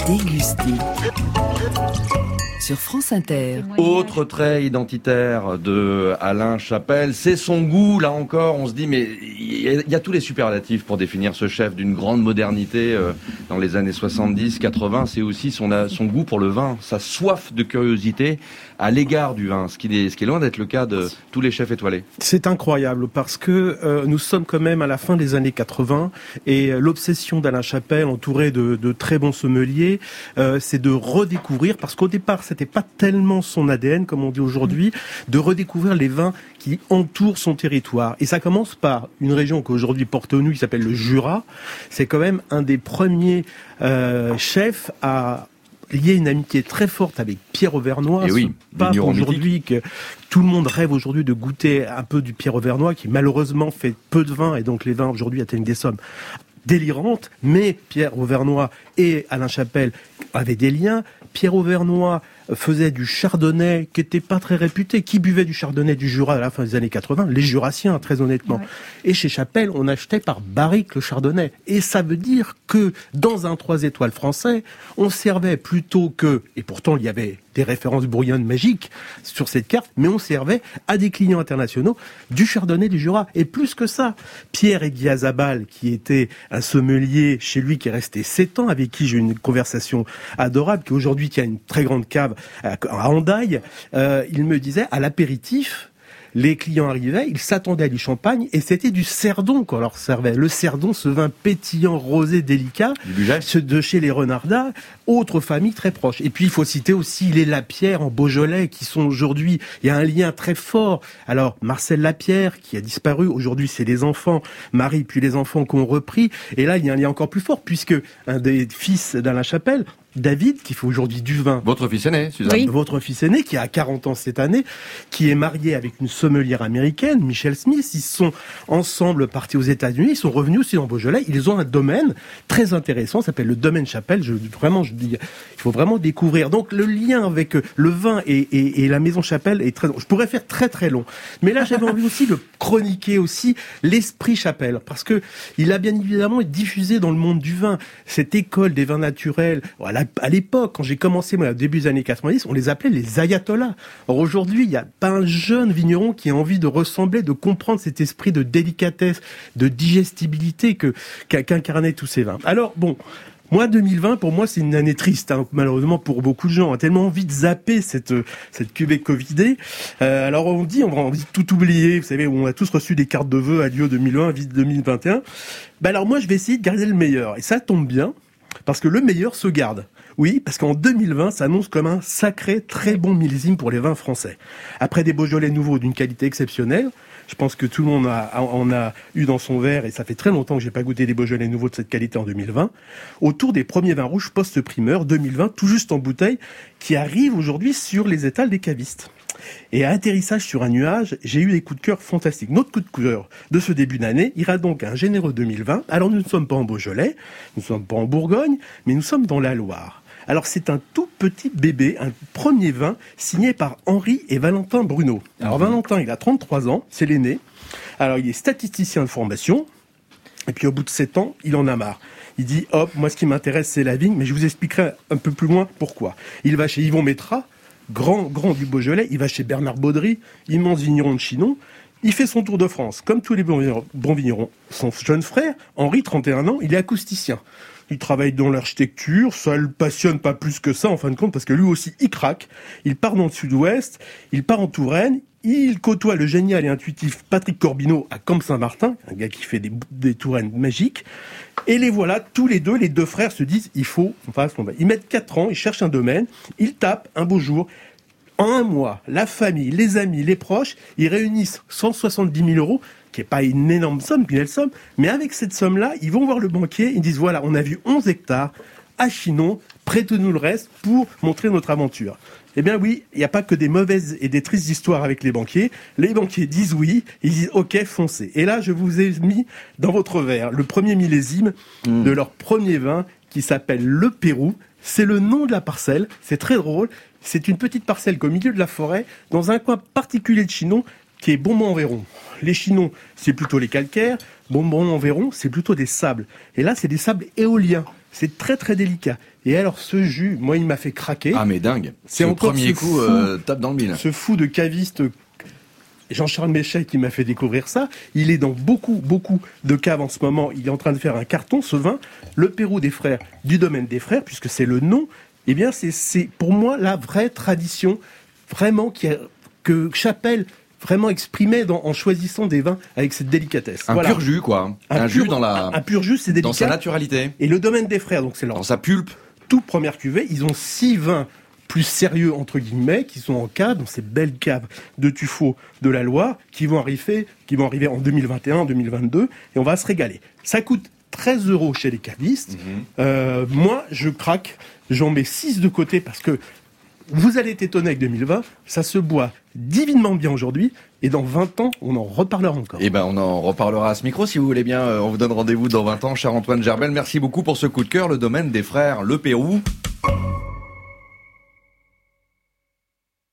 Déguster. Sur France Inter. Autre trait identitaire de Alain Chapelle, c'est son goût. Là encore, on se dit, mais il y a tous les superlatifs pour définir ce chef d'une grande modernité dans les années 70, 80. C'est aussi son goût pour le vin, sa soif de curiosité à l'égard du vin, ce qui est loin d'être le cas de tous les chefs étoilés. C'est incroyable parce que nous sommes quand même à la fin des années 80 et l'obsession d'Alain Chapelle, entouré de très bons sommeliers, c'est de redécouvrir, parce qu'au départ c'était pas tellement son ADN comme on dit aujourd'hui, de redécouvrir les vins qui entourent son territoire. Et ça commence par une région qu'aujourd'hui porte au nu, qui s'appelle le Jura. C'est quand même un des premiers chefs à lier une amitié très forte avec Pierre Auvernois, ce pape aujourd'hui que tout le monde rêve aujourd'hui de goûter un peu du Pierre Auvernois, qui malheureusement fait peu de vin, et donc les vins aujourd'hui atteignent des sommes délirantes. Mais Pierre Auvernois et Alain Chapelle avaient des liens. Pierre Auvernois faisait du chardonnay qui était pas très réputé. Qui buvait du chardonnay du Jura à la fin des années 80? Les Jurassiens, très honnêtement. Ouais. Et chez Chapelle, on achetait par barrique le chardonnay. Et ça veut dire que dans un 3 étoiles français, on servait plutôt que, et pourtant il y avait des références brouillonnes magiques sur cette carte, mais on servait à des clients internationaux du chardonnay du Jura. Et plus que ça, Pierre Eguiazabal, qui était un sommelier chez lui, qui est resté 7 ans, avec qui j'ai eu une conversation adorable, qui aujourd'hui qui a une très grande cave à Hendaye, il me disait, à l'apéritif, les clients arrivaient, ils s'attendaient à du champagne et c'était du cerdon qu'on leur servait. Le cerdon, ce vin pétillant, rosé, délicat, de chez les Renardas, autre famille très proche. Et puis il faut citer aussi les Lapierre en Beaujolais qui sont aujourd'hui, il y a un lien très fort. Alors Marcel Lapierre qui a disparu, aujourd'hui c'est les enfants, Marie puis les enfants qui ont repris. Et là il y a un lien encore plus fort puisque un des fils d'Alain Chapelle, David, qui fait aujourd'hui du vin. Votre fils aîné, Suzanne. Oui. Votre fils aîné, qui a 40 ans cette année, qui est marié avec une sommelière américaine, Michelle Smith. Ils sont ensemble partis aux États-Unis. Ils sont revenus aussi dans Beaujolais. Ils ont un domaine très intéressant, ça s'appelle le domaine Chapelle. Je dis, il faut vraiment découvrir. Donc, le lien avec le vin et la maison Chapelle est très long. Je pourrais faire très très long. Mais là, j'avais envie aussi de chroniquer aussi l'esprit Chapelle. Parce que il a bien évidemment été diffusé dans le monde du vin. Cette école des vins naturels, voilà. À l'époque, quand j'ai commencé, moi, au début des années 90, on les appelait les ayatollahs. Or, aujourd'hui, il n'y a pas un jeune vigneron qui a envie de ressembler, de comprendre cet esprit de délicatesse, de digestibilité qu'incarnaient tous ces vins. Alors, bon, moi, 2020, pour moi, c'est une année triste, hein, malheureusement pour beaucoup de gens. On a tellement envie de zapper cette cuvée Covidée. Alors, on dit tout oublier. Vous savez, on a tous reçu des cartes de vœux, adieu 2020, vive 2021. Alors, moi, je vais essayer de garder le meilleur. Et ça tombe bien, parce que le meilleur se garde. Oui, parce qu'en 2020, ça annonce comme un sacré, très bon millésime pour les vins français. Après des Beaujolais nouveaux d'une qualité exceptionnelle, je pense que tout le monde en a eu dans son verre, et ça fait très longtemps que j'ai pas goûté des Beaujolais nouveaux de cette qualité en 2020, autour des premiers vins rouges post-primeur 2020, tout juste en bouteille, qui arrivent aujourd'hui sur les étals des cavistes. Et à atterrissage sur un nuage, j'ai eu des coups de cœur fantastiques. Notre coup de cœur de ce début d'année ira donc à un généreux 2020. Alors nous ne sommes pas en Beaujolais, nous ne sommes pas en Bourgogne, mais nous sommes dans la Loire. Alors c'est un tout petit bébé, un premier vin signé par Henri et Valentin Bruno. Alors Valentin, il a 33 ans, c'est l'aîné. Alors il est statisticien de formation, et puis au bout de 7 ans, il en a marre. Il dit, hop, moi ce qui m'intéresse c'est la vigne, mais je vous expliquerai un peu plus loin pourquoi. Il va chez Yvon Métras, grand du Beaujolais, il va chez Bernard Baudry, immense vigneron de Chinon. Il fait son tour de France, comme tous les bons vignerons. Son jeune frère, Henri, 31 ans, il est acousticien. Il travaille dans l'architecture, ça le passionne pas plus que ça en fin de compte, parce que lui aussi, il craque. Il part dans le sud-ouest, il part en Touraine, il côtoie le génial et intuitif Patrick Corbineau à Camp-Saint-Martin, un gars qui fait des Touraines magiques. Et les voilà, tous les deux frères se disent, il faut, ils mettent 4 ans, ils cherchent un domaine, ils tapent un beau jour. En un mois, la famille, les amis, les proches, ils réunissent 170 000 euros, qui n'est pas une énorme somme, une belle somme, mais avec cette somme-là, ils vont voir le banquier, ils disent, voilà, on a vu 11 hectares à Chinon, prêtez-nous le reste pour montrer notre aventure. Eh bien oui, il n'y a pas que des mauvaises et des tristes histoires avec les banquiers. Les banquiers disent oui, ils disent ok, foncez. Et là, je vous ai mis dans votre verre le premier millésime de leur premier vin qui s'appelle le Pérou. C'est le nom de la parcelle, c'est très drôle. C'est une petite parcelle qu'au milieu de la forêt, dans un coin particulier de Chinon, qui est Beaumont-en-Véron. Les Chinons, c'est plutôt les calcaires. Beaumont-en-Véron, c'est plutôt des sables. Et là, c'est des sables éoliens. C'est très très délicat. Et alors ce jus, moi il m'a fait craquer. Ah mais dingue. C'est le encore premier ce coup fou- tape dans le mille. Ce fou de caviste Jean-Charles Méchet qui m'a fait découvrir ça. Il est dans beaucoup de caves en ce moment. Il est en train de faire un carton, ce vin. Le Pérou des Frères, du domaine des Frères, puisque c'est le nom. Eh bien, c'est pour moi la vraie tradition, vraiment, que Chapelle vraiment exprimait en choisissant des vins avec cette délicatesse. Un pur jus, quoi. Un jus un pur jus, c'est délicat. dans sa naturalité. Et le domaine des Frères, donc c'est leur Dans sa pulpe. toute première cuvée. Ils ont 6 vins plus sérieux, entre guillemets, qui sont en cave, dans ces belles caves de tuffeau de la Loire, qui vont arriver en 2021, 2022, et on va se régaler. Ça coûte 13 € chez les cavistes. Moi, je craque, j'en mets 6 de côté, parce que vous allez être étonné avec 2020, ça se boit divinement bien aujourd'hui, et dans 20 ans, on en reparlera encore. Eh ben, on en reparlera à ce micro, si vous voulez bien. On vous donne rendez-vous dans 20 ans, cher Antoine Gerbel. Merci beaucoup pour ce coup de cœur, le domaine des Frères Le Pérou.